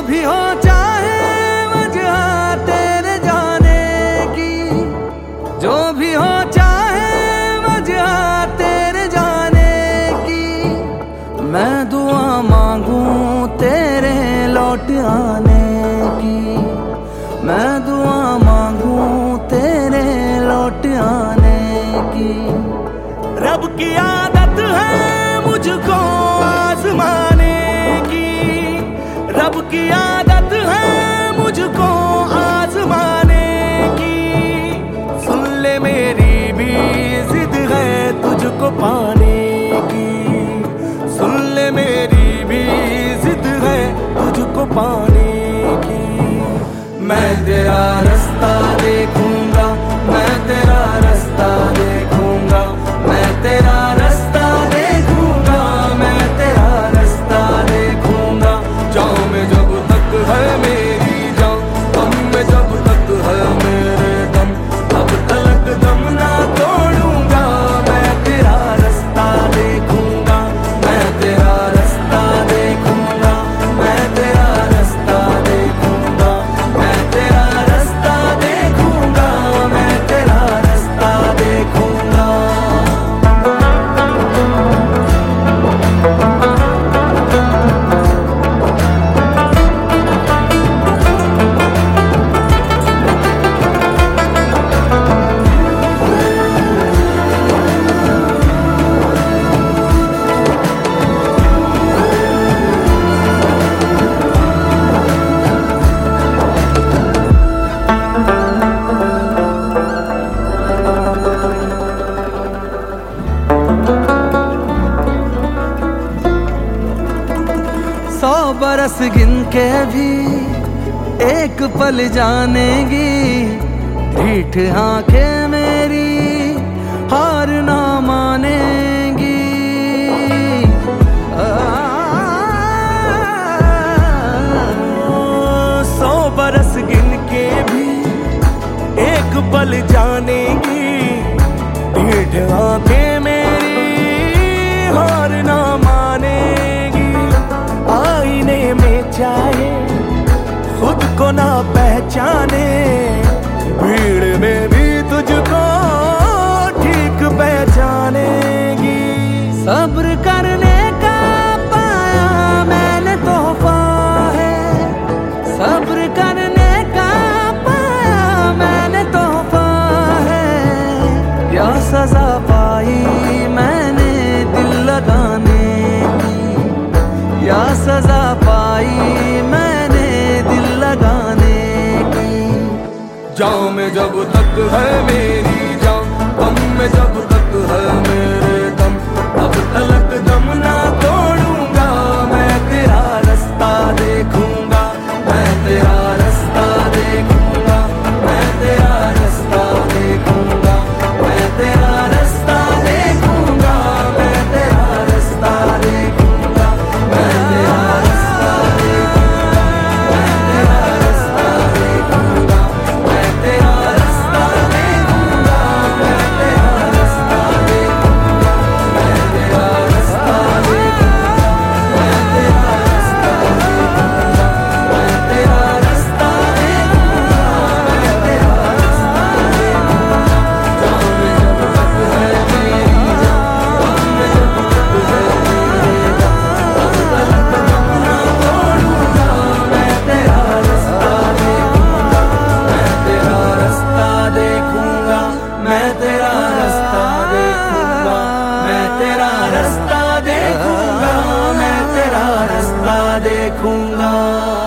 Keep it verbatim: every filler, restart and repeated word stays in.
भी हो चाहे वजह तेरे जाने की, जो भी हो चाहे वजह तेरे जाने की, मैं दुआ मांगू तेरे लौट आने की, मैं दुआ मांगू तेरे लौट आने की। रब की आदत है मुझको आजमाने की, रब की आदत है मुझको आजमाने की। सुन ले मेरी भी जिद है तुझको पाने की, सुन ले मेरी भी जिद है तुझको पाने की। मैं तेरा रास्ता देखूंगा, मैं तेरा रास्ता देखूंगा, मैं तेरा रास्ता देखूंगा, मैं तेरा रास्ता देखूंगा। जाऊं में जब तक है मेरी जान, दम में जब तक है मेरे दम, तब तक दम ना तोड़ूंगा। मैं तेरा रास्ता देखूंगा, मैं तेरा रास्ता देखूंगा, मैं तेरा रास्ता देखूंगा, मैं तेरा रास्ता देखूंगा, मैं तेरा रास्ता देखूंगा। सौ बरस गिन के भी एक पल जानेगी, ढीठ आंखें मेरी हार ना मानेगी। आ, सौ बरस गिन के भी एक पल जानेगी, ढीठ आंखें मेरी हार ना मानेगी। आईने में चाहे खुद को ना पहचाने, भीड़ में भी तुझको ठीक पहचानेगी। सब्र करने का पाया मैंने तोहफा है, सब्र करने का पाया मैंने तोहफा है। या सजा पाई मैंने दिल लगाने की, या सजा पाई मैंने दिल लगाने की। जान में जब तक है मेरी जान, दम में जब तक है मेरे दम, तब तक दम ना तोड़ूंगा। मैं तेरा रास्ता देखूंगा, मैं तेरा रास्ता देखूंगा, मैं तेरा रास्ता देखूंगा, मैं तेरा रास्ता देखूंगा, मैं तेरा रास्ता देखूंगा, मैं तेरा रास्ता देखूंगा, मैं तेरा रास्ता देखूंगा, मैं तेरा रास्ता देखूंगा, मैं तेरा रास्ता देखूंगा, मैं तेरा रास्ता देखूंगा, मैं तेरा रास्ता देखूंगा, मैं तेरा रास्ता देखूंगा, मैं तेरा रास्ता देखूंगा। जान में जब तक है मेरी जान, दम में जब तक है मेरे दम, तब तक दम ना तोड़ूंगा। मैं तेरा रास्ता देखूंगा, मैं तेरा रास्ता देखूंगा, मैं तेरा रास्ता देखूंगा, मैं तेरा रास्ता देखूंगा, मैं तेरा रास्ता देखूंगा।